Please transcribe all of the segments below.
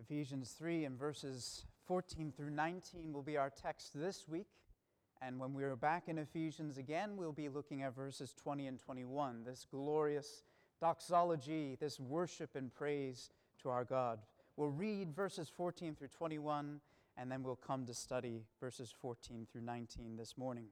Ephesians 3 and verses 14 through 19 will be our text this week. And when we are back in Ephesians again, we'll be looking at verses 20 and 21, this glorious doxology, this worship and praise to our God. We'll read verses 14 through 21, and then we'll come to study verses 14 through 19 this morning.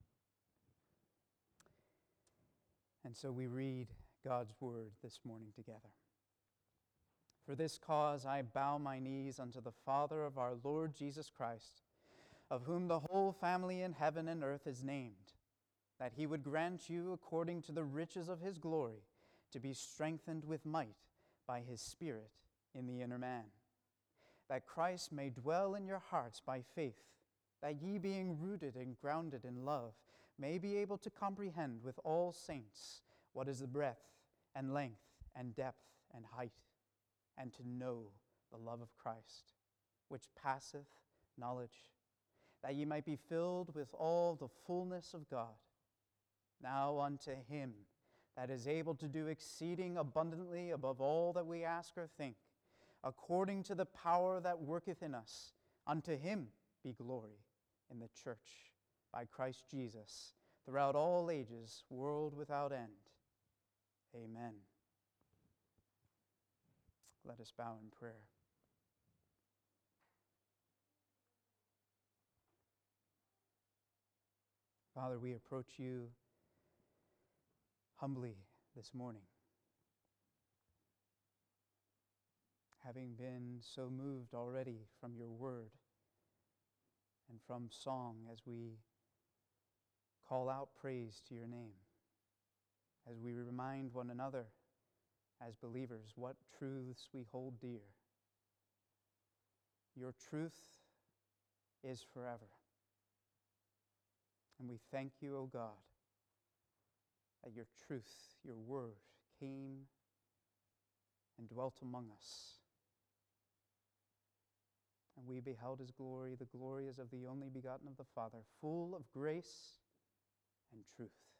And so we read God's word this morning together. For this cause I bow my knees unto the Father of our Lord Jesus Christ, of whom the whole family in heaven and earth is named, that he would grant you, according to the riches of his glory, to be strengthened with might by his Spirit in the inner man, that Christ may dwell in your hearts by faith, that ye, being rooted and grounded in love, may be able to comprehend with all saints what is the breadth and length and depth and height, and to know the love of Christ, which passeth knowledge, that ye might be filled with all the fullness of God. Now unto him that is able to do exceeding abundantly above all that we ask or think, according to the power that worketh in us, unto him be glory in the church by Christ Jesus, throughout all ages, world without end. Amen. Let us bow in prayer. Father, we approach you humbly this morning, having been so moved already from your word and from song as we call out praise to your name, as we remind one another as believers what truths we hold dear. Your truth is forever. And we thank you, O God, that your truth, your word, came and dwelt among us. And we beheld his glory. The glory is of the only begotten of the Father, full of grace and truth.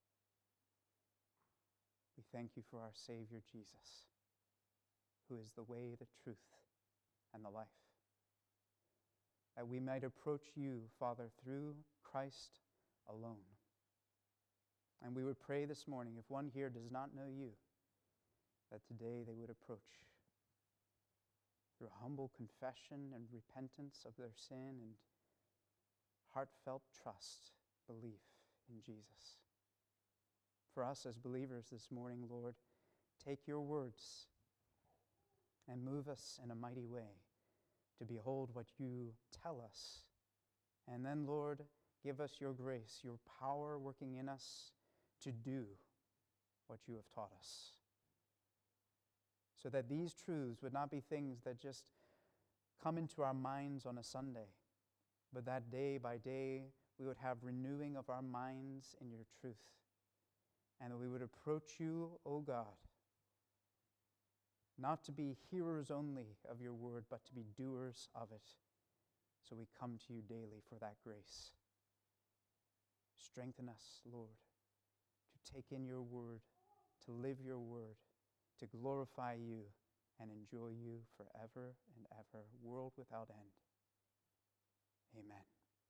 We thank you for our Savior Jesus, who is the way, the truth, and the life. That we might approach you, Father, through Christ alone. And we would pray this morning, if one here does not know you, that today they would approach through humble confession and repentance of their sin and heartfelt trust, belief in Jesus. For us as believers this morning, Lord, take your words and move us in a mighty way to behold what you tell us. And then, Lord, give us your grace, your power working in us to do what you have taught us. So that these truths would not be things that just come into our minds on a Sunday, but that day by day we would have renewing of our minds in your truth. And that we would approach you, O God, not to be hearers only of your word, but to be doers of it. So we come to you daily for that grace. Strengthen us, Lord, to take in your word, to live your word, to glorify you and enjoy you forever and ever, world without end. Amen.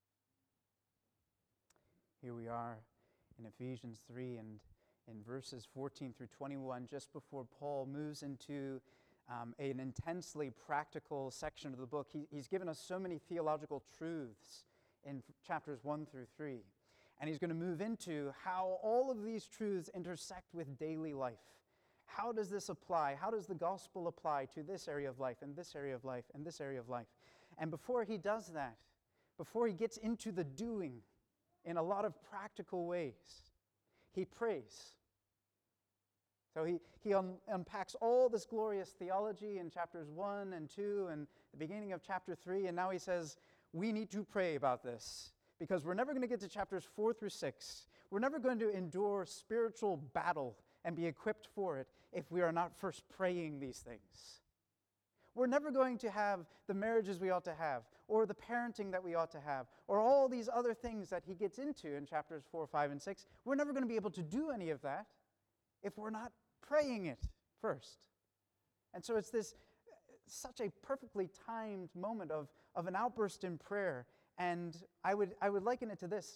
Here we are in Ephesians 3 and in verses 14 through 21, just before Paul moves into an intensely practical section of the book. He's given us so many theological truths in chapters 1 through 3. And he's going to move into how all of these truths intersect with daily life. How does this apply? How does the gospel apply to this area of life, and this area of life, and this area of life? And before he does that, before he gets into the doing in a lot of practical ways, he prays. So he unpacks all this glorious theology in chapters 1 and 2 and the beginning of chapter 3, and now he says, we need to pray about this because we're never going to get to chapters 4 through 6. We're never going to endure spiritual battle and be equipped for it if we are not first praying these things. We're never going to have the marriages we ought to have, or the parenting that we ought to have, or all these other things that he gets into in chapters 4, 5, and 6. We're never going to be able to do any of that if we're not praying it first. And so it's this such a perfectly timed moment of an outburst in prayer. And I would liken it to this.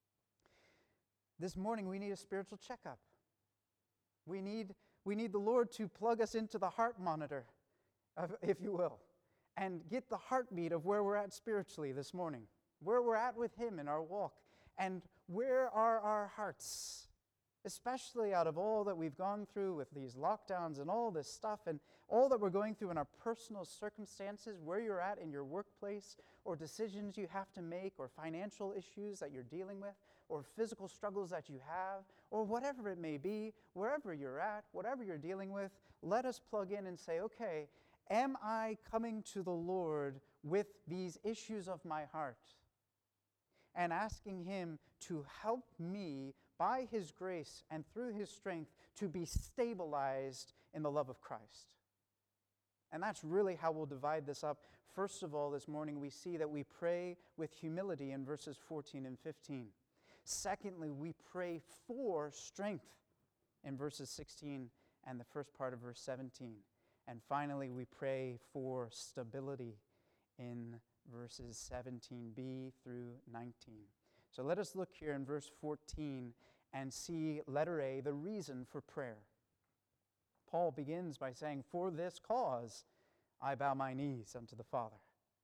This morning we need a spiritual checkup. We need the Lord to plug us into the heart monitor, if you will, and get the heartbeat of where we're at spiritually this morning, where we're at with Him in our walk, and where are our hearts, especially out of all that we've gone through with these lockdowns and all this stuff and all that we're going through in our personal circumstances, where you're at in your workplace, or decisions you have to make, or financial issues that you're dealing with, or physical struggles that you have, or whatever it may be, wherever you're at, whatever you're dealing with, let us plug in and say, okay, am I coming to the Lord with these issues of my heart? And asking Him to help me by His grace and through His strength to be stabilized in the love of Christ. And that's really how we'll divide this up. First of all, this morning we see that we pray with humility in verses 14 and 15. Secondly, we pray for strength in verses 16 and the first part of verse 17. And finally, we pray for stability in verses 17b through 19. So let us look here in verse 14 and see, letter A, the reason for prayer. Paul begins by saying, "For this cause I bow my knees unto the Father."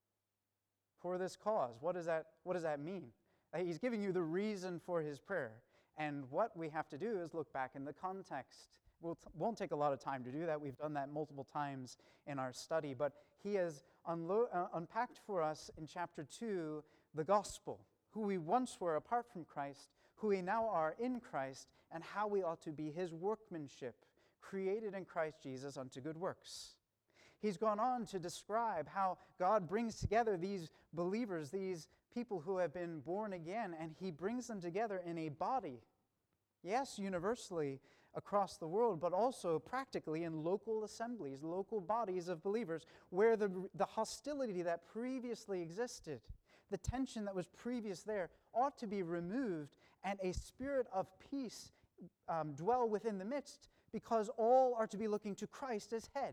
For this cause. What does that mean? He's giving you the reason for his prayer. And what we have to do is look back in the context. Won't take a lot of time to do that. We've done that multiple times in our study. But he has unpacked for us in chapter 2 the gospel, who we once were apart from Christ, who we now are in Christ, and how we ought to be his workmanship, created in Christ Jesus unto good works. He's gone on to describe how God brings together these believers, these people who have been born again, and he brings them together in a body. Yes, universally across the world, but also practically in local assemblies, local bodies of believers, where the hostility that previously existed, the tension that was previous there, ought to be removed, and a spirit of peace dwell within the midst, because all are to be looking to Christ as head.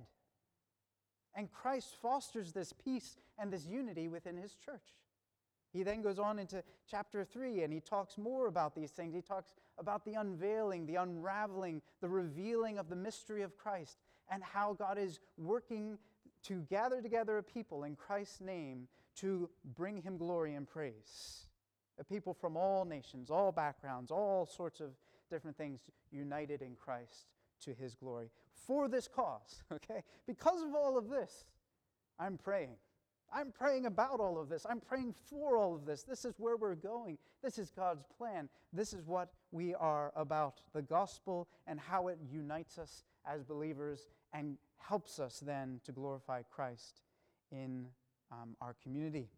And Christ fosters this peace and this unity within his church. He then goes on into chapter 3, and he talks more about these things. He talks about the unveiling, the unraveling, the revealing of the mystery of Christ, and how God is working to gather together a people in Christ's name to bring him glory and praise. A people from all nations, all backgrounds, all sorts of different things united in Christ to his glory. For this cause, okay? Because of all of this, I'm praying. I'm praying about all of this. I'm praying for all of this. This is where we're going. This is God's plan. This is what we are about, the gospel and how it unites us as believers and helps us then to glorify Christ in our community.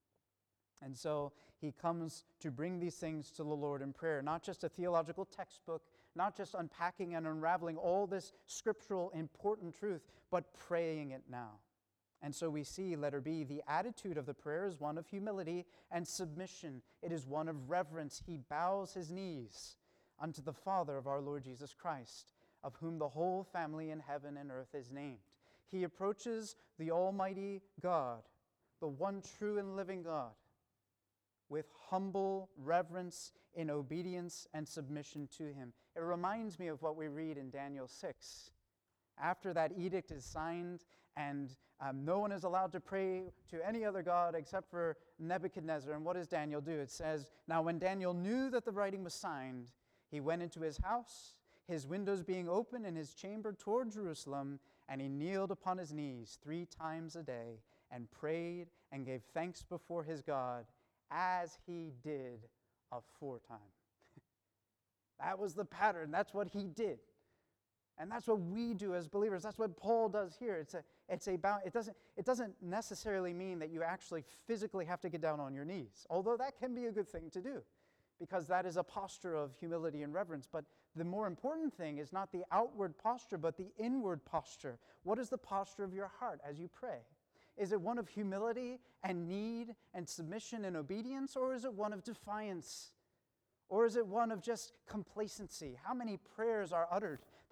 And so he comes to bring these things to the Lord in prayer, not just a theological textbook, not just unpacking and unraveling all this scriptural important truth, but praying it now. And so we see, letter B, the attitude of the prayer is one of humility and submission. It is one of reverence. He bows his knees unto the Father of our Lord Jesus Christ, of whom the whole family in heaven and earth is named. He approaches the Almighty God, the one true and living God, with humble reverence in obedience and submission to him. It reminds me of what we read in Daniel 6. After that edict is signed and no one is allowed to pray to any other god except for Nebuchadnezzar. And what does Daniel do? It says, "Now when Daniel knew that the writing was signed, he went into his house, his windows being open in his chamber toward Jerusalem, and he kneeled upon his knees 3 times a day and prayed and gave thanks before his God, as he did aforetime." That was the pattern. That's what he did. And that's what we do as believers. That's what Paul does here. It doesn't necessarily mean that you actually physically have to get down on your knees, although that can be a good thing to do, because that is a posture of humility and reverence. But the more important thing is not the outward posture, but the inward posture. What is the posture of your heart as you pray? Is it one of humility and need and submission and obedience, or is it one of defiance? Or is it one of just complacency? How many prayers are uttered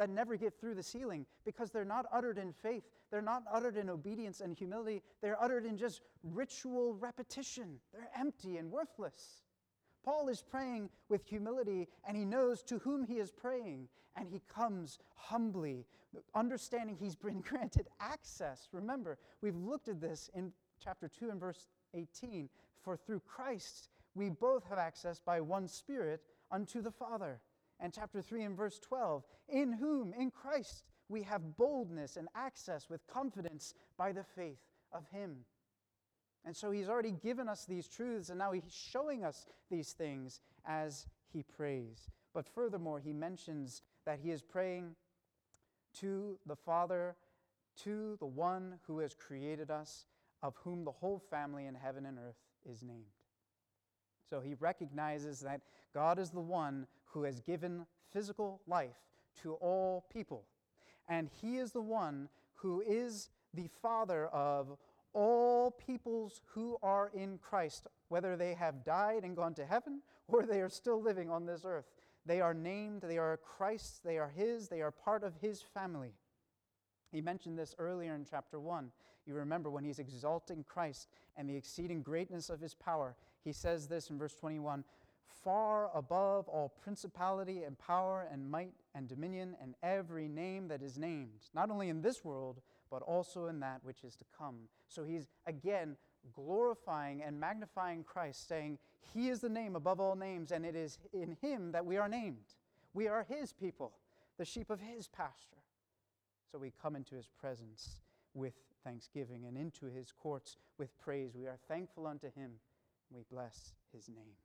that never get through the ceiling because they're not uttered in faith. They're not uttered in obedience and humility. They're uttered in just ritual repetition. They're empty and worthless. Paul is praying with humility, and he knows to whom he is praying, and he comes humbly, understanding he's been granted access. Remember, we've looked at this in chapter 2 and verse 18. For through Christ we both have access by one Spirit unto the Father. And chapter 3 and verse 12, in whom, in Christ, we have boldness and access with confidence by the faith of him. And so he's already given us these truths, and now he's showing us these things as he prays. But furthermore, he mentions that he is praying to the Father, to the one who has created us, of whom the whole family in heaven and earth is named. So he recognizes that God is the one who has given physical life to all people. And he is the one who is the Father of all peoples who are in Christ, whether they have died and gone to heaven or they are still living on this earth. They are named, they are Christ's, they are his, they are part of his family. He mentioned this earlier in chapter 1. You remember when he's exalting Christ and the exceeding greatness of his power. He says this in verse 21, far above all principality and power and might and dominion and every name that is named, not only in this world, but also in that which is to come. So he's again glorifying and magnifying Christ, saying he is the name above all names, and it is in him that we are named. We are his people, the sheep of his pasture. So we come into his presence with thanksgiving and into his courts with praise. We are thankful unto him. We bless his name.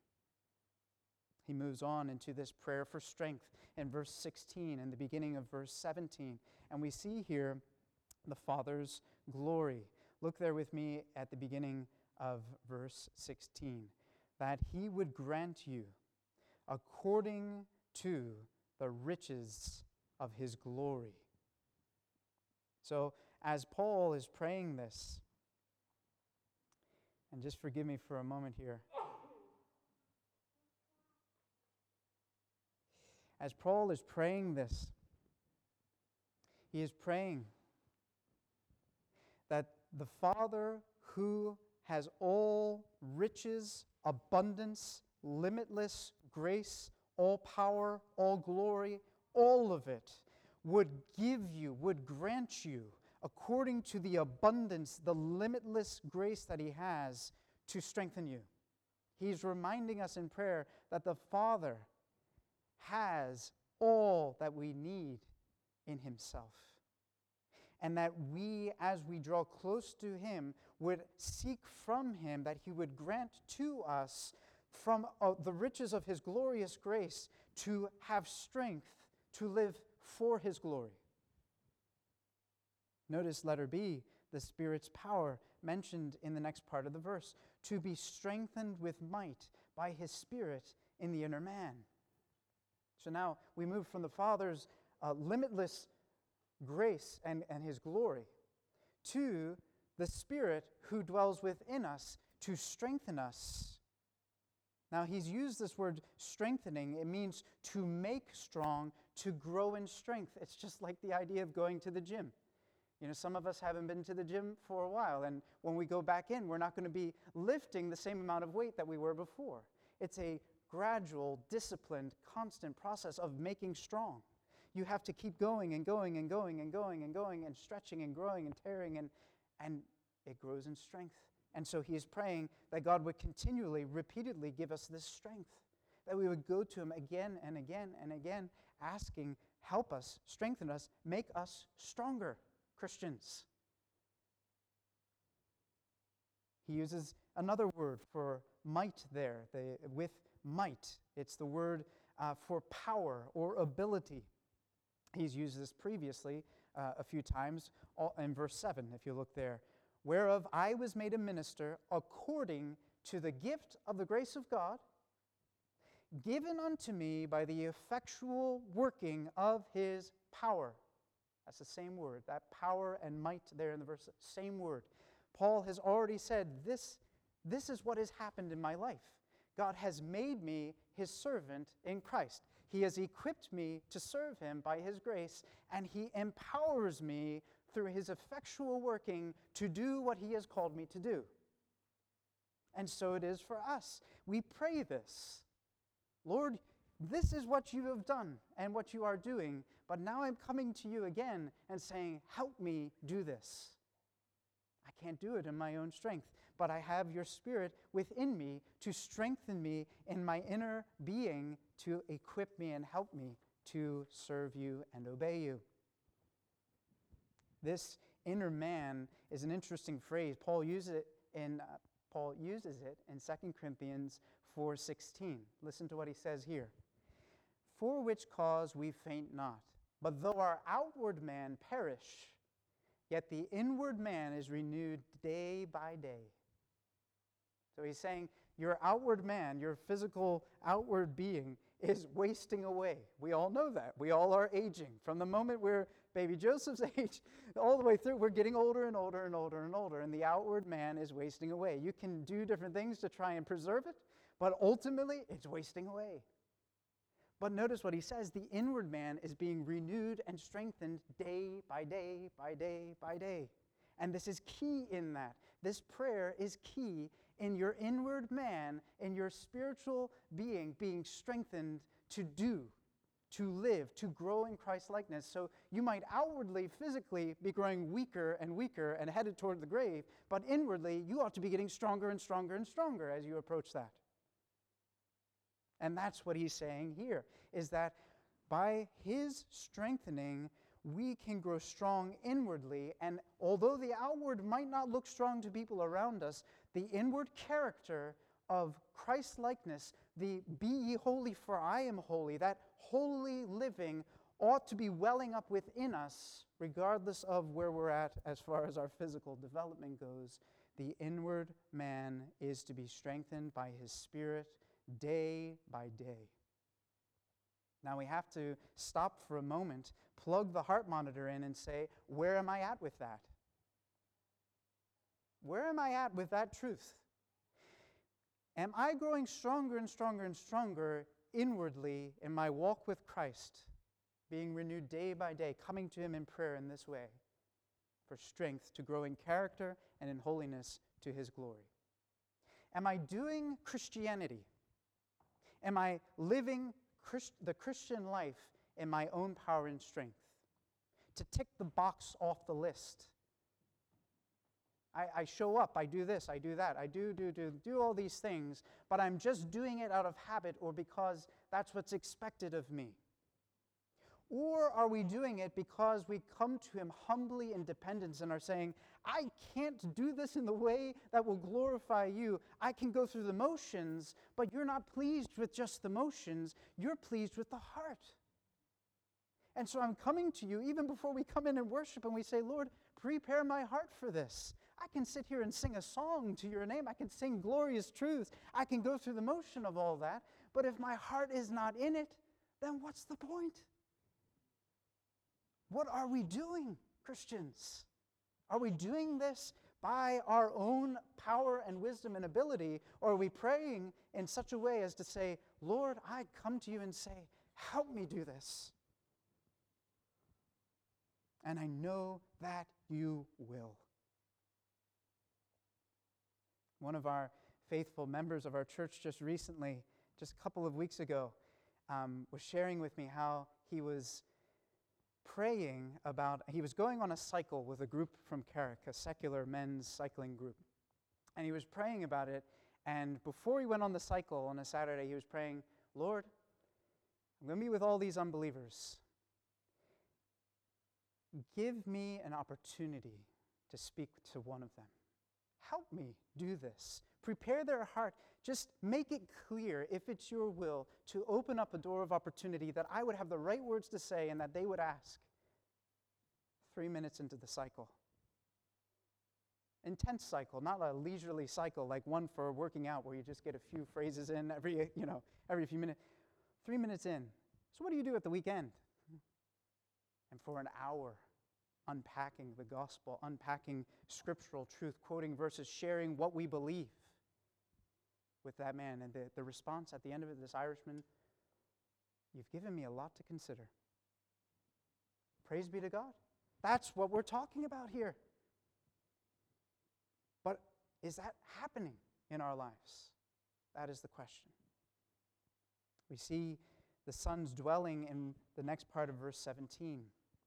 He moves on into this prayer for strength in verse 16 and the beginning of verse 17. And we see here the Father's glory. Look there with me at the beginning of verse 16. That he would grant you according to the riches of his glory. So as Paul is praying this, and just forgive me for a moment here. As Paul is praying this, he is praying that the Father who has all riches, abundance, limitless grace, all power, all glory, all of it, would give you, would grant you, according to the abundance, the limitless grace that he has, to strengthen you. He's reminding us in prayer that the Father has all that we need in himself. And that we, as we draw close to him, would seek from him that he would grant to us from the riches of his glorious grace to have strength to live for his glory. Notice letter B, the Spirit's power mentioned in the next part of the verse, to be strengthened with might by his Spirit in the inner man. So now we move from the Father's limitless grace and his glory to the Spirit who dwells within us to strengthen us. Now he's used this word strengthening. It means to make strong, to grow in strength. It's just like the idea of going to the gym. You know, some of us haven't been to the gym for a while, and when we go back in, we're not going to be lifting the same amount of weight that we were before. It's a gradual, disciplined, constant process of making strong. You have to keep going and going and going and going and going and stretching and growing and tearing, and it grows in strength. And so he is praying that God would continually, repeatedly give us this strength, that we would go to him again and again and again, asking, help us, strengthen us, make us stronger Christians. He uses another word for might there, with might. It's the word for power or ability. He's used this previously a few times in verse 7, if you look there. Whereof I was made a minister according to the gift of the grace of God, given unto me by the effectual working of his power. That's the same word, that power and might there in the verse, same word. Paul has already said, this is what has happened in my life. God has made me his servant in Christ. He has equipped me to serve him by his grace, and he empowers me through his effectual working to do what he has called me to do. And so it is for us. We pray this. Lord, this is what you have done and what you are doing, but now I'm coming to you again and saying, help me do this. I can't do it in my own strength, but I have your Spirit within me to strengthen me in my inner being, to equip me and help me to serve you and obey you. This inner man is an interesting phrase. Paul uses it in 2 Corinthians 4:16. Listen to what he says here. For which cause we faint not, but though our outward man perish, yet the inward man is renewed day by day. So he's saying your outward man, your physical outward being, is wasting away. We all know that. We all are aging. From the moment we're baby Joseph's age, all the way through, we're getting older and older and older and older, and the outward man is wasting away. You can do different things to try and preserve it, but ultimately, it's wasting away. But notice what he says, the inward man is being renewed and strengthened day by day by day by day. And this is key in that. This prayer is key in your inward man, in your spiritual being strengthened to do, to live, to grow in Christ-likeness. So you might outwardly, physically, be growing weaker and weaker and headed toward the grave, but inwardly, you ought to be getting stronger and stronger and stronger as you approach that. And that's what he's saying here, is that by his strengthening, we can grow strong inwardly. And although the outward might not look strong to people around us, the inward character of Christ-likeness, the be ye holy for I am holy, that holy living ought to be welling up within us, regardless of where we're at as far as our physical development goes. The inward man is to be strengthened by his Spirit day by day. Now we have to stop for a moment, plug the heart monitor in and say, where am I at with that? Where am I at with that truth? Am I growing stronger and stronger and stronger inwardly in my walk with Christ, being renewed day by day, coming to him in prayer in this way for strength to grow in character and in holiness to his glory? Am I doing Christianity? Am I living the Christian life in my own power and strength? To tick the box off the list. I show up, I do this, I do that, I do all these things, but I'm just doing it out of habit or because that's what's expected of me. Or are we doing it because we come to him humbly in dependence and are saying, I can't do this in the way that will glorify you. I can go through the motions, but you're not pleased with just the motions. You're pleased with the heart. And so I'm coming to you even before we come in and worship and we say, Lord, prepare my heart for this. I can sit here and sing a song to your name. I can sing glorious truths. I can go through the motion of all that. But if my heart is not in it, then what's the point? What are we doing, Christians? Are we doing this by our own power and wisdom and ability, or are we praying in such a way as to say, Lord, I come to you and say, help me do this. And I know that you will. One of our faithful members of our church just recently, just a couple of weeks ago, was sharing with me how he was praying about, he was going on a cycle with a group from Carrick, a secular men's cycling group. And he was praying about it, and before he went on the cycle on a Saturday, he was praying, Lord, I'm going to be with all these unbelievers. Give me an opportunity to speak to one of them. Help me do this. Prepare their heart. Just make it clear, if it's your will, to open up a door of opportunity that I would have the right words to say and that they would ask. 3 minutes into the cycle. Intense cycle, not a leisurely cycle like one for working out where you just get a few phrases in every few minutes. 3 minutes in. So what do you do at the weekend? And for an hour, unpacking the gospel, unpacking scriptural truth, quoting verses, sharing what we believe with that man. And the response at the end of it, this Irishman, you've given me a lot to consider. Praise be to God. That's what we're talking about here. But is that happening in our lives? That is the question. We see the Son's dwelling in the next part of verse 17.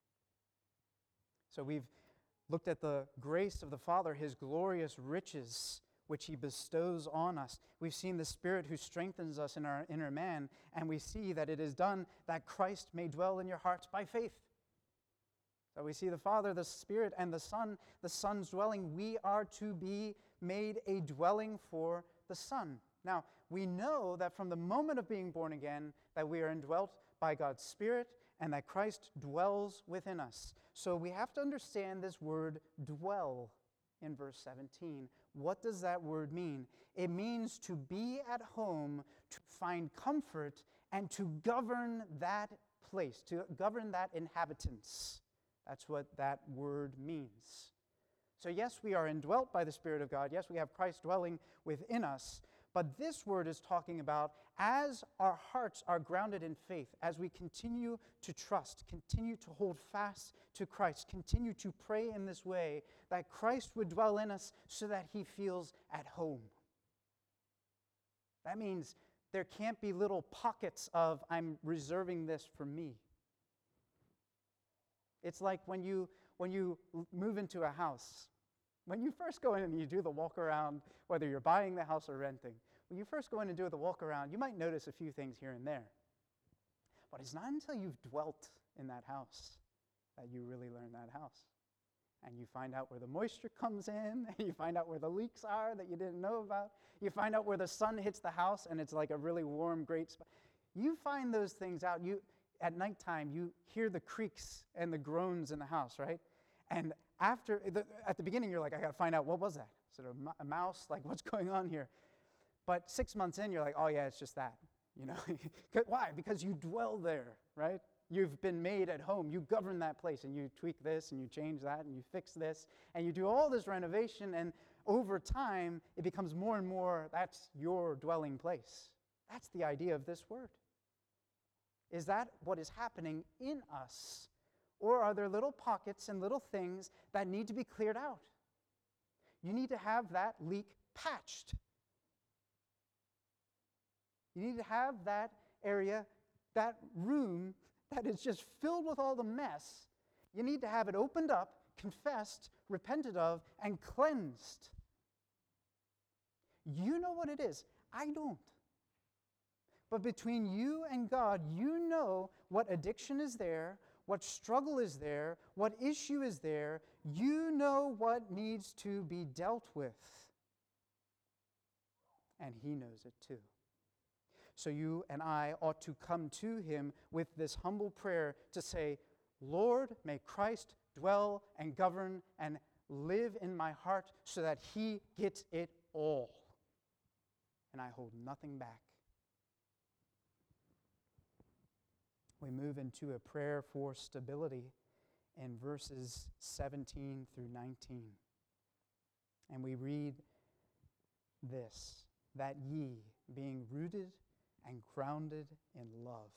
So we've looked at the grace of the Father, His glorious riches, which He bestows on us. We've seen the Spirit who strengthens us in our inner man, and we see that it is done that Christ may dwell in your hearts by faith. So we see the Father, the Spirit, and the Son, the Son's dwelling. We are to be made a dwelling for the Son. Now, we know that from the moment of being born again, that we are indwelt by God's Spirit and that Christ dwells within us. So we have to understand this word dwell in verse 17. What does that word mean? It means to be at home, to find comfort, and to govern that place, to govern that inhabitants. That's what that word means. So yes, we are indwelt by the Spirit of God. Yes, we have Christ dwelling within us. But this word is talking about as our hearts are grounded in faith, as we continue to trust, continue to hold fast to Christ, continue to pray in this way, that Christ would dwell in us so that He feels at home. That means there can't be little pockets of, I'm reserving this for me. It's like when you move into a house. When you first go in and you do the walk around, whether you're buying the house or renting, when you first go in and do the walk around, you might notice a few things here and there. But it's not until you've dwelt in that house that you really learn that house. And you find out where the moisture comes in, and you find out where the leaks are that you didn't know about. You find out where the sun hits the house and it's like a really warm, great spot. You find those things out. At nighttime, you hear the creaks and the groans in the house, right? And at the beginning, you're like, I got to find out, what was that? Is it a mouse? Like, what's going on here? But 6 months in, you're like, oh, yeah, it's just that. You know, why? Because you dwell there, right? You've been made at home. You govern that place, and you tweak this, and you change that, and you fix this, and you do all this renovation, and over time, it becomes more and more, that's your dwelling place. That's the idea of this word. Is that what is happening in us? Or are there little pockets and little things that need to be cleared out? You need to have that leak patched. You need to have that area, that room that is just filled with all the mess. You need to have it opened up, confessed, repented of, and cleansed. You know what it is. I don't. But between you and God, you know what addiction is there, what struggle is there, what issue is there. You know what needs to be dealt with. And He knows it too. So you and I ought to come to Him with this humble prayer to say, Lord, may Christ dwell and govern and live in my heart so that He gets it all. And I hold nothing back. We move into a prayer for stability in verses 17 through 19. And we read this, that ye, being rooted and grounded in love.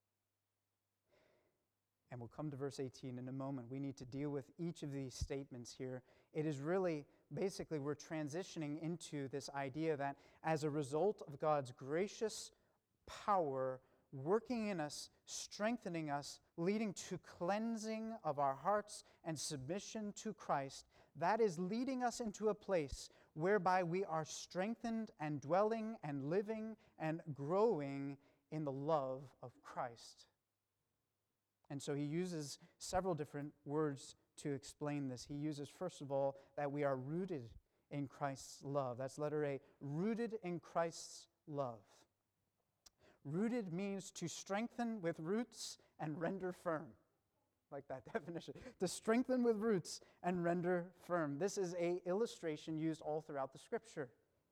And we'll come to verse 18 in a moment. We need to deal with each of these statements here. It is really, basically, we're transitioning into this idea that as a result of God's gracious power working in us, strengthening us, leading to cleansing of our hearts and submission to Christ, that is leading us into a place whereby we are strengthened and dwelling and living and growing in the love of Christ. And so he uses several different words to explain this. He uses, first of all, that we are rooted in Christ's love. That's letter A, rooted in Christ's love. Rooted means to strengthen with roots and render firm. Like that definition. To strengthen with roots and render firm. This is an illustration used all throughout the Scripture.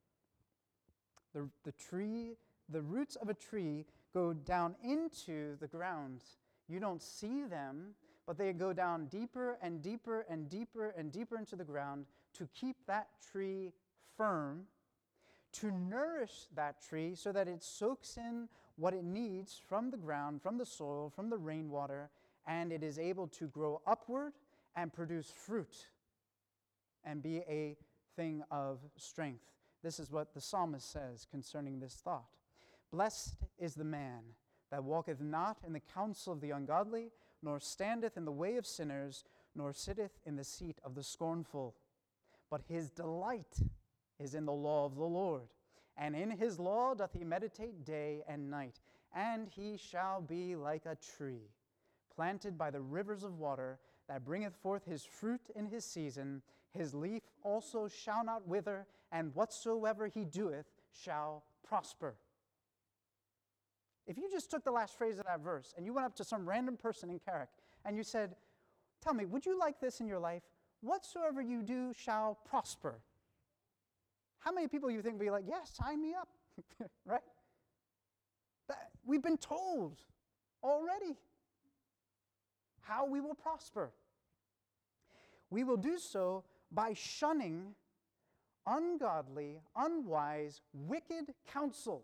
The roots of a tree go down into the ground. You don't see them, but they go down deeper and deeper and deeper and deeper into the ground to keep that tree firm, to nourish that tree so that it soaks in what it needs from the ground, from the soil, from the rainwater, and it is able to grow upward and produce fruit and be a thing of strength. This is what the psalmist says concerning this thought. Blessed is the man that walketh not in the counsel of the ungodly, nor standeth in the way of sinners, nor sitteth in the seat of the scornful. But his delight is in the law of the Lord, and in his law doth he meditate day and night. And he shall be like a tree planted by the rivers of water, that bringeth forth his fruit in his season. His leaf also shall not wither, and whatsoever he doeth shall prosper. If you just took the last phrase of that verse and you went up to some random person in Carrick and you said, tell me, would you like this in your life? Whatsoever you do shall prosper. How many people you think would be like, yes, sign me up, right? We've been told already how we will prosper. We will do so by shunning ungodly, unwise, wicked counsel.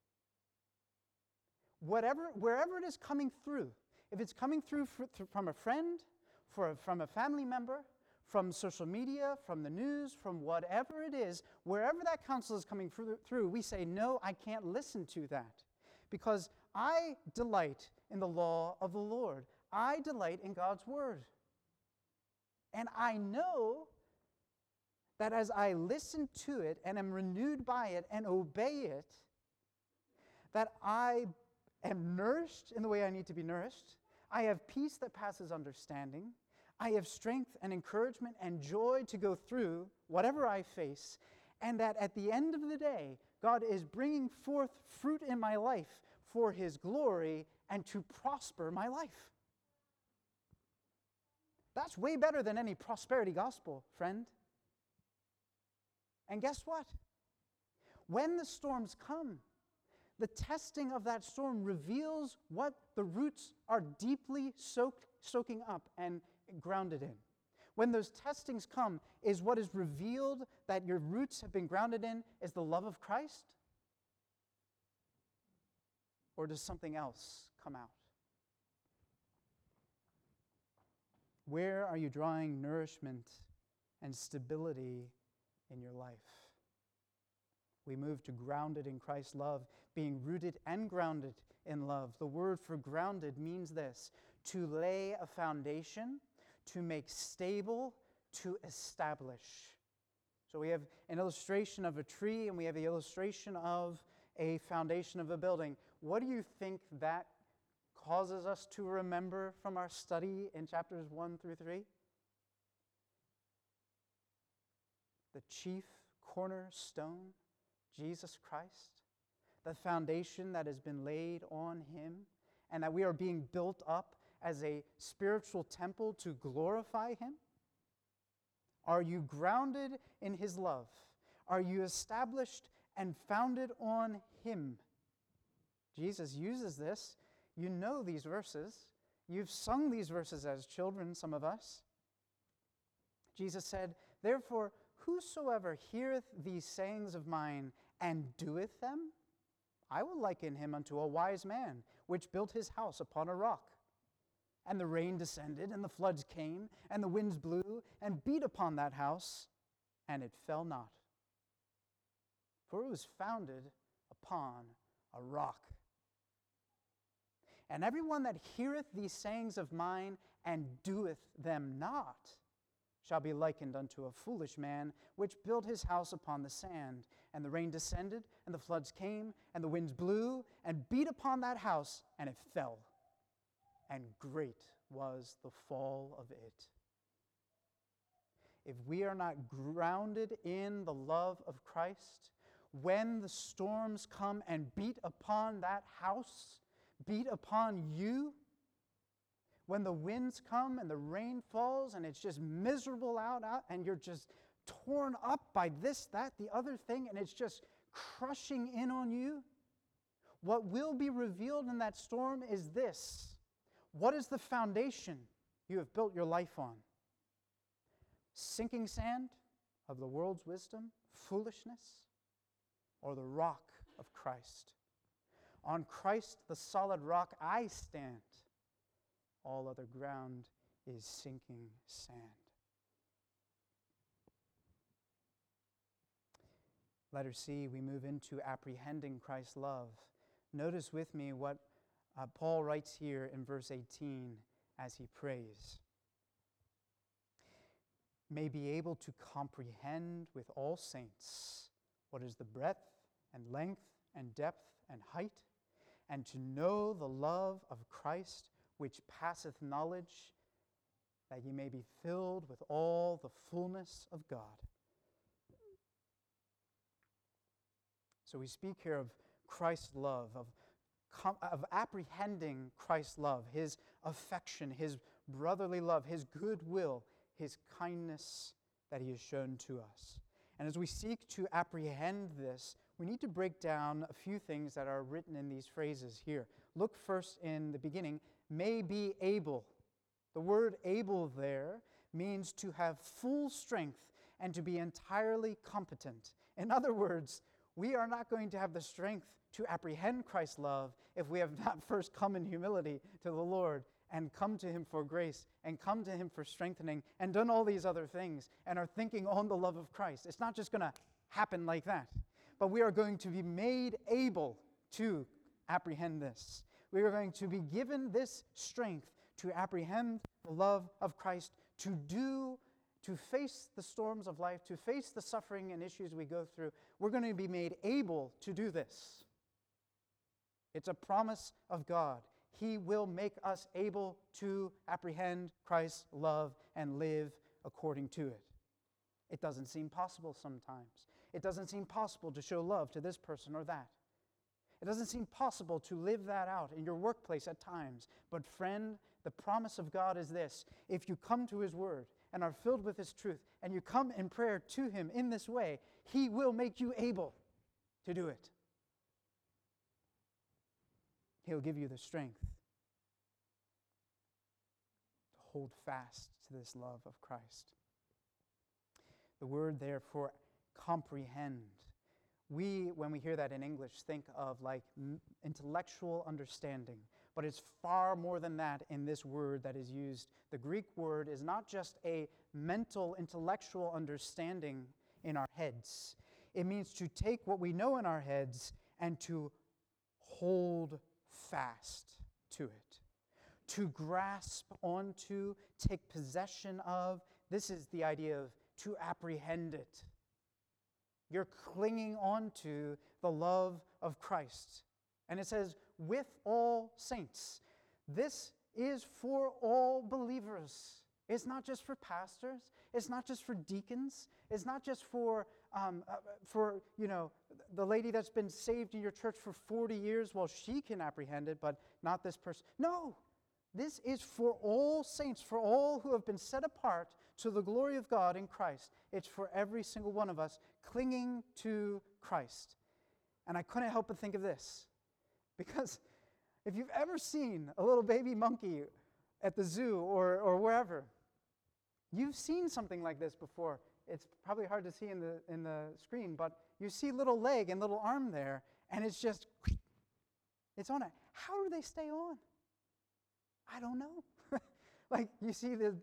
Wherever it is coming through, if it's coming through from a friend, from a family member, from social media, from the news, from whatever it is, wherever that counsel is coming through, we say, no, I can't listen to that, because I delight in the law of the Lord. I delight in God's word. And I know that as I listen to it and am renewed by it and obey it, that I am nourished in the way I need to be nourished. I have peace that passes understanding. I have strength and encouragement and joy to go through whatever I face. And that at the end of the day, God is bringing forth fruit in my life for his glory and to prosper my life. That's way better than any prosperity gospel, friend. And guess what? When the storms come, the testing of that storm reveals what the roots are deeply soaking up and grounded in. When those testings come, is what is revealed that your roots have been grounded in is the love of Christ? Or does something else come out? Where are you drawing nourishment and stability in your life? We move to grounded in Christ's love, being rooted and grounded in love. The word for grounded means this: to lay a foundation, to make stable, to establish. So we have an illustration of a tree and we have the illustration of a foundation of a building. What do you think that causes us to remember from our study in chapters 1 through 3? The chief cornerstone, Jesus Christ, the foundation that has been laid on him, and that we are being built up as a spiritual temple to glorify him? Are you grounded in his love? Are you established and founded on him? Jesus uses this. You know these verses. You've sung these verses as children, some of us. Jesus said, therefore, whosoever heareth these sayings of mine and doeth them, I will liken him unto a wise man, which built his house upon a rock. And the rain descended, and the floods came, and the winds blew, and beat upon that house, and it fell not. For it was founded upon a rock. And everyone that heareth these sayings of mine, and doeth them not, shall be likened unto a foolish man, which built his house upon the sand. And the rain descended, and the floods came, and the winds blew, and beat upon that house, and it fell. And great was the fall of it. If we are not grounded in the love of Christ, when the storms come and beat upon that house, beat upon you, when the winds come and the rain falls and it's just miserable out and you're just torn up by this, that, the other thing, and it's just crushing in on you, what will be revealed in that storm is this: what is the foundation you have built your life on? Sinking sand of the world's wisdom, foolishness, or the rock of Christ. On Christ, the solid rock, I stand. All other ground is sinking sand. Letter C, we move into apprehending Christ's love. Notice with me what Paul writes here in verse 18 as he prays. May be able to comprehend with all saints what is the breadth and length and depth and height, and to know the love of Christ which passeth knowledge, that ye may be filled with all the fullness of God. So we speak here of Christ's love, of apprehending Christ's love, his affection, his brotherly love, his goodwill, his kindness that he has shown to us. And as we seek to apprehend this, we need to break down a few things that are written in these phrases here. Look first in the beginning, may be able. The word able there means to have full strength and to be entirely competent. In other words, we are not going to have the strength to apprehend Christ's love if we have not first come in humility to the Lord and come to him for grace and come to him for strengthening and done all these other things and are thinking on the love of Christ. It's not just going to happen like that, but we are going to be made able to apprehend this. We are going to be given this strength to apprehend the love of Christ, to face the storms of life, to face the suffering and issues we go through. We're going to be made able to do this. It's a promise of God. He will make us able to apprehend Christ's love and live according to it. It doesn't seem possible sometimes. It doesn't seem possible to show love to this person or that. It doesn't seem possible to live that out in your workplace at times. But friend, the promise of God is this. If you come to his word and are filled with his truth, and you come in prayer to him in this way, he will make you able to do it. He'll give you the strength to hold fast to this love of Christ. The word there for comprehend. When we hear that in English, think of like intellectual understanding. But it's far more than that in this word that is used. The Greek word is not just a mental, intellectual understanding in our heads. It means to take what we know in our heads and to hold fast to it. To grasp onto, take possession of. This is the idea of to apprehend it. You're clinging on to the love of Christ. And it says, with all saints. This is for all believers. It's not just for pastors. It's not just for deacons. It's not just for the lady that's been saved in your church for 40 years. Well, she can apprehend it, but not this person. No, this is for all saints, for all who have been set apart to the glory of God in Christ. It's for every single one of us clinging to Christ. And I couldn't help but think of this. Because if you've ever seen a little baby monkey at the zoo or wherever, you've seen something like this before. It's probably hard to see in the screen, but you see little leg and little arm there, and it's just, it's on it. How do they stay on? I don't know. Like you see the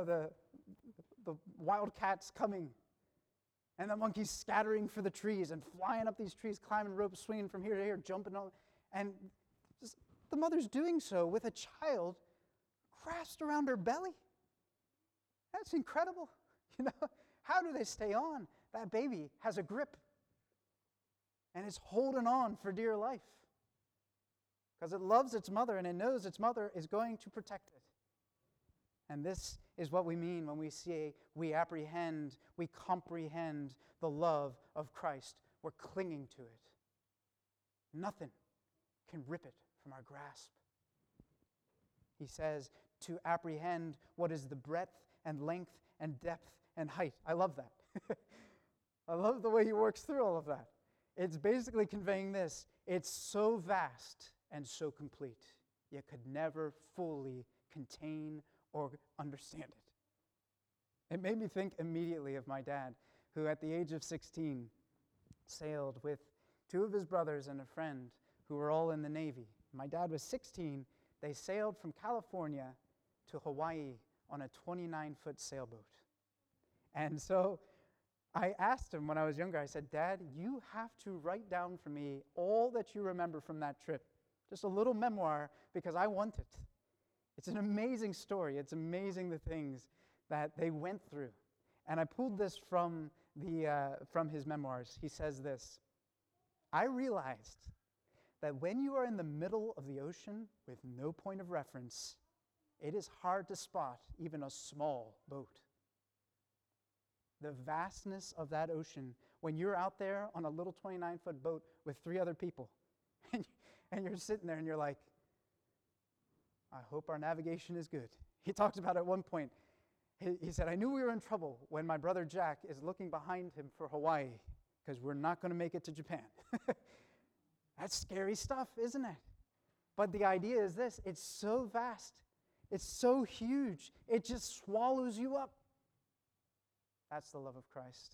wildcats coming, and the monkeys scattering for the trees and flying up these trees, climbing ropes, swinging from here to here, jumping on, and just the mother's doing so with a child grasped around her belly. That's incredible. How do they stay on? That baby has a grip, and it's holding on for dear life because it loves its mother, and it knows its mother is going to protect it. And this is what we mean when we say we apprehend, we comprehend the love of Christ. We're clinging to it. Nothing can rip it from our grasp. He says to apprehend what is the breadth and length and depth and height. I love that. I love the way he works through all of that. It's basically conveying this. It's so vast and so complete. You could never fully contain or understand it. It made me think immediately of my dad, who at the age of 16 sailed with two of his brothers and a friend who were all in the Navy. My dad was 16. They sailed from California to Hawaii on a 29-foot sailboat. And so I asked him when I was younger, I said, Dad, you have to write down for me all that you remember from that trip. Just a little memoir, because I want it. It's an amazing story. It's amazing the things that they went through. And I pulled this from his memoirs. He says this: I realized that when you are in the middle of the ocean with no point of reference, it is hard to spot even a small boat. The vastness of that ocean, when you're out there on a little 29-foot boat with 3 other people, and you're sitting there and you're like, I hope our navigation is good. He talked about at one point, he said, I knew we were in trouble when my brother Jack is looking behind him for Hawaii because we're not going to make it to Japan. That's scary stuff, isn't it? But the idea is this: it's so vast, it's so huge, it just swallows you up. That's the love of Christ.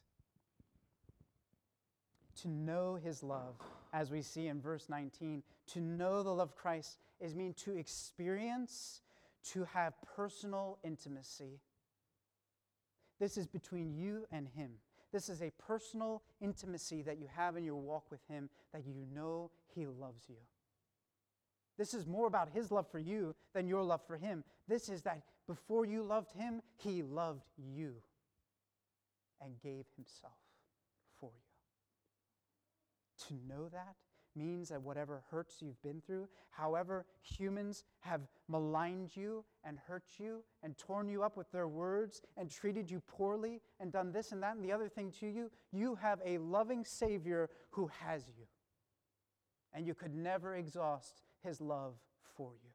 To know his love, as we see in verse 19, to know the love of Christ is mean to experience, to have personal intimacy. This is between you and him. This is a personal intimacy that you have in your walk with him, that you know he loves you. This is more about his love for you than your love for him. This is that before you loved him, he loved you and gave himself for you. To know that means that whatever hurts you've been through, however humans have maligned you and hurt you and torn you up with their words and treated you poorly and done this and that and the other thing to you, you have a loving Savior who has you. And you could never exhaust his love for you.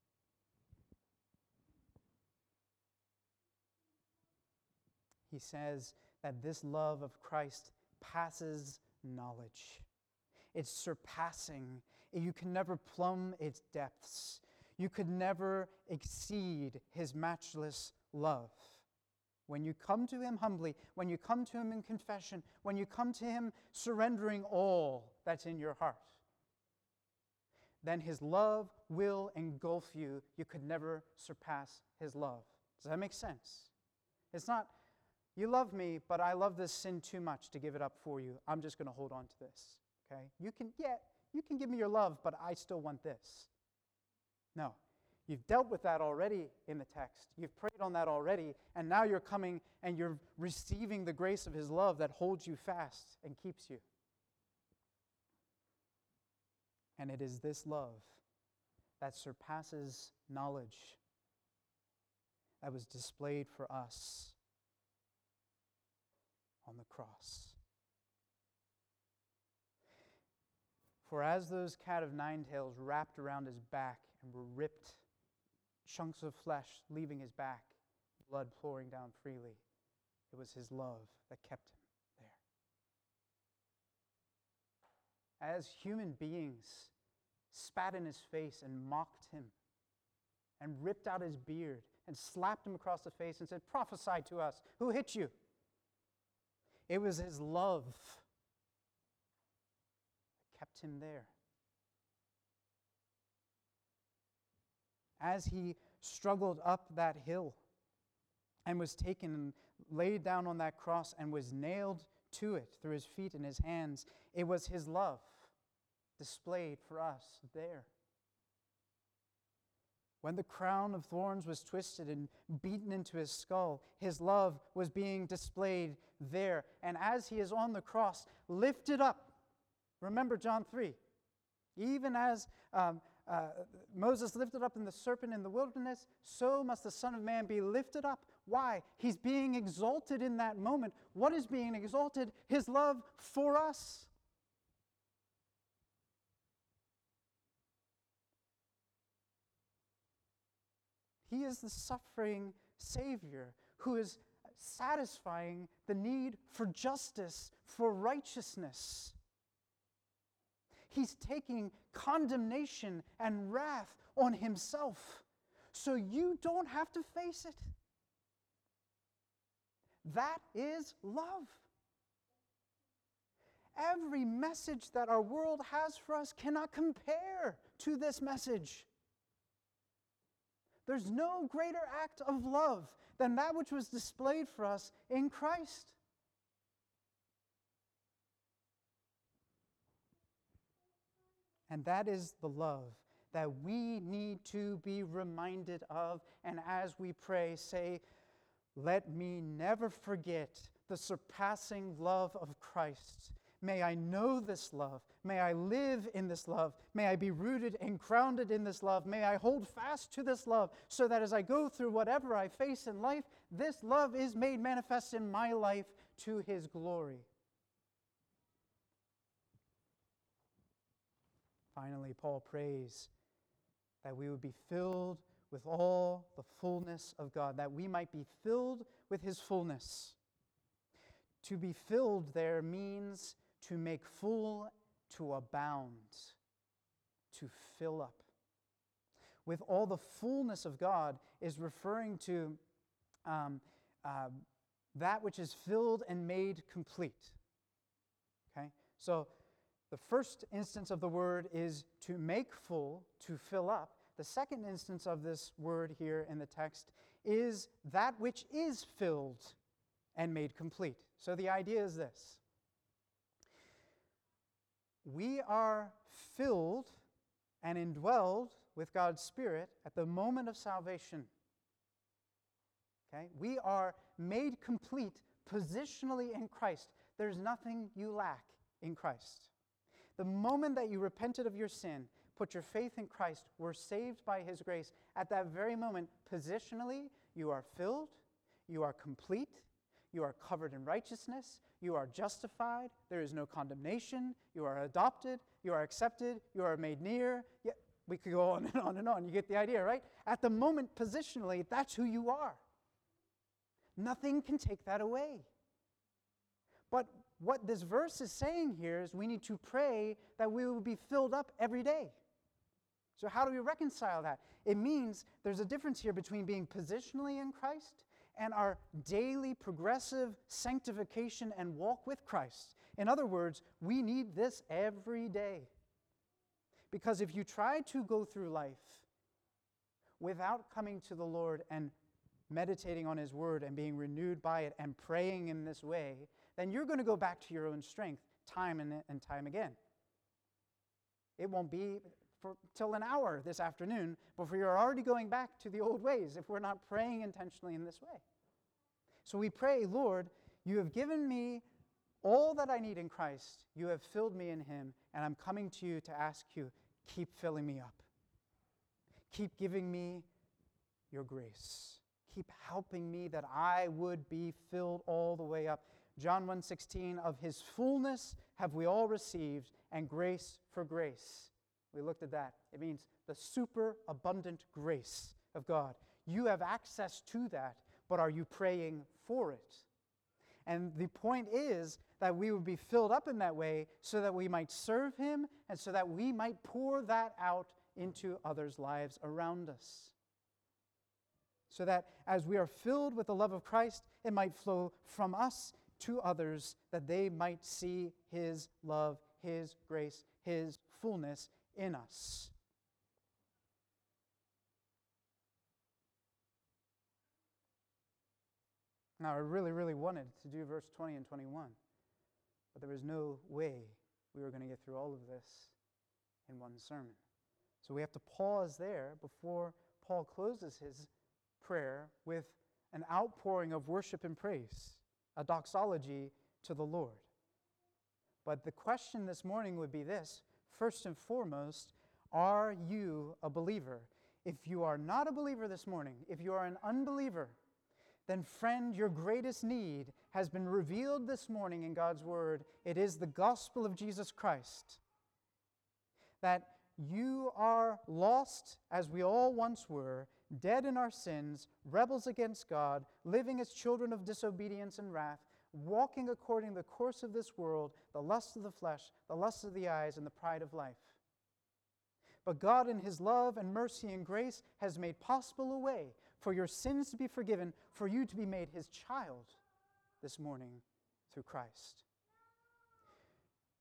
He says that this love of Christ passes knowledge. It's surpassing. You can never plumb its depths. You could never exceed his matchless love. When you come to him humbly, when you come to him in confession, when you come to him surrendering all that's in your heart, then his love will engulf you. You could never surpass his love. Does that make sense? It's not, you love me, but I love this sin too much to give it up for you. I'm just going to hold on to this. Okay? You can give me your love, but I still want this. No. You've dealt with that already in the text. You've prayed on that already, and now you're coming and you're receiving the grace of his love that holds you fast and keeps you. And it is this love that surpasses knowledge that was displayed for us on the cross. For as those cat of nine tails wrapped around his back and were ripped, chunks of flesh leaving his back, blood pouring down freely, it was his love that kept him there. As human beings spat in his face and mocked him and ripped out his beard and slapped him across the face and said, prophesy to us, who hit you? It was his love that kept him there. As he struggled up that hill and was taken and laid down on that cross and was nailed to it through his feet and his hands, it was his love displayed for us there. When the crown of thorns was twisted and beaten into his skull, his love was being displayed there. And as he is on the cross, lifted up, remember John 3, even as Moses lifted up in the serpent in the wilderness, so must the Son of Man be lifted up. Why? He's being exalted in that moment. What is being exalted? His love for us. He is the suffering Savior who is satisfying the need for justice, for righteousness. He's taking condemnation and wrath on himself so you don't have to face it. That is love. every message that our world has for us cannot compare to this message. There's no greater act of love than that which was displayed for us in Christ. And that is the love that we need to be reminded of. And as we pray, say, let me never forget the surpassing love of Christ. May I know this love. May I live in this love. May I be rooted and grounded in this love. May I hold fast to this love so that as I go through whatever I face in life, this love is made manifest in my life to His glory. Finally, Paul prays that we would be filled with all the fullness of God, that we might be filled with His fullness. To be filled there means to make full, to abound, to fill up. With all the fullness of God is referring to that which is filled and made complete. Okay? So the first instance of the word is to make full, to fill up. The second instance of this word here in the text is that which is filled and made complete. So the idea is this. We are filled and indwelled with God's Spirit at the moment of salvation. Okay? We are made complete positionally in Christ. There's nothing you lack in Christ. The moment that you repented of your sin, put your faith in Christ, were saved by His grace, at that very moment, positionally, you are filled, you are complete, you are covered in righteousness, you are justified, there is no condemnation, you are adopted, you are accepted, you are made near. Yeah, we could go on and on and on. You get the idea, right? At the moment, positionally, that's who you are. Nothing can take that away. But what this verse is saying here is we need to pray that we will be filled up every day. So how do we reconcile that? It means there's a difference here between being positionally in Christ and our daily progressive sanctification and walk with Christ. In other words, we need this every day. Because if you try to go through life without coming to the Lord and meditating on His Word and being renewed by it and praying in this way, then you're going to go back to your own strength time and time again. It won't be till an hour this afternoon before you're already going back to the old ways if we're not praying intentionally in this way. So we pray, Lord, you have given me all that I need in Christ. You have filled me in Him, and I'm coming to you to ask you, keep filling me up. Keep giving me your grace. Keep helping me that I would be filled all the way up. John 1:16, of His fullness have we all received, and grace for grace. We looked at that. It means the superabundant grace of God. You have access to that, but are you praying for it? And the point is that we would be filled up in that way so that we might serve Him and so that we might pour that out into others' lives around us. So that as we are filled with the love of Christ, it might flow from us to others, that they might see His love, His grace, His fullness in us. Now, I really, really wanted to do verse 20 and 21, but there was no way we were going to get through all of this in one sermon. So we have to pause there before Paul closes his prayer with an outpouring of worship and praise, a doxology to the Lord. But the question this morning would be this: first and foremost, are you a believer? If you are not a believer this morning, if you are an unbeliever, then friend, your greatest need has been revealed this morning in God's Word. It is the gospel of Jesus Christ. That you are lost as we all once were, dead in our sins, rebels against God, living as children of disobedience and wrath, walking according to the course of this world, the lust of the flesh, the lust of the eyes, and the pride of life. But God, in His love and mercy and grace, has made possible a way for your sins to be forgiven, for you to be made His child this morning through Christ.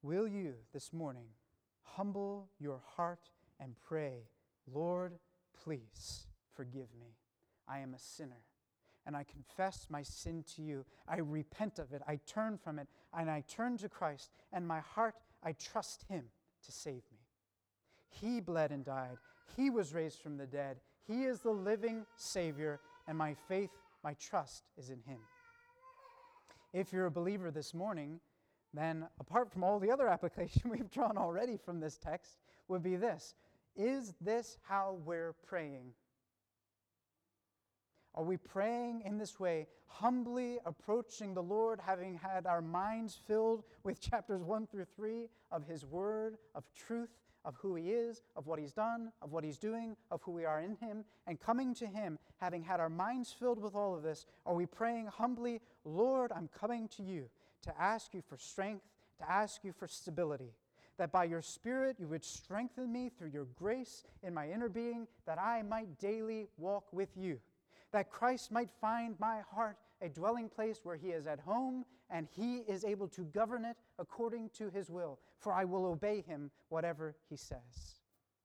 will you this morning humble your heart and pray, Lord, please forgive me. I am a sinner, and I confess my sin to you. I repent of it. I turn from it, and I turn to Christ, and my heart, I trust him to save me. He bled and died. He was raised from the dead. He is the living Savior, and my faith, my trust is in him. If you're a believer this morning, then apart from all the other application we've drawn already from this text, would be this. Is this how we're praying? Are we praying in this way, humbly approaching the Lord, having had our minds filled with chapters 1 through 3 of his word, of truth, of who he is, of what he's done, of what he's doing, of who we are in him, and coming to him, having had our minds filled with all of this? Are we praying humbly, Lord, I'm coming to you to ask you for strength, to ask you for stability, that by your Spirit you would strengthen me through your grace in my inner being, that I might daily walk with you, that Christ might find my heart a dwelling place where he is at home and he is able to govern it according to his will, for I will obey him whatever he says.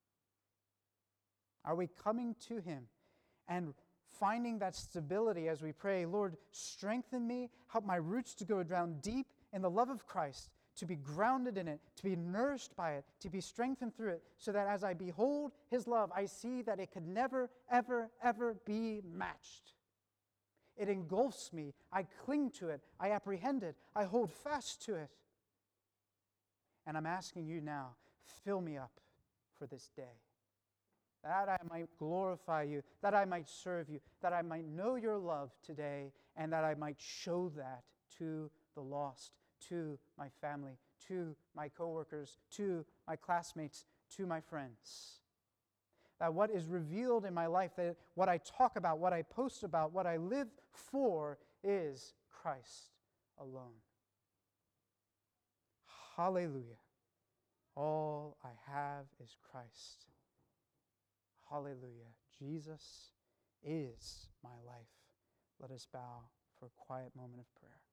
Are we coming to him and finding that stability as we pray, Lord, strengthen me, help my roots to go down deep in the love of Christ, to be grounded in it, to be nourished by it, to be strengthened through it, so that as I behold his love, I see that it could never, ever, ever be matched. It engulfs me. I cling to it. I apprehend it. I hold fast to it. And I'm asking you now, fill me up for this day, that I might glorify you, that I might serve you, that I might know your love today, and that I might show that to the lost, to my family, to my coworkers, to my classmates, to my friends. That what is revealed in my life, that what I talk about, what I post about, what I live for is Christ alone. Hallelujah. All I have is Christ. Hallelujah. Jesus is my life. Let us bow for a quiet moment of prayer.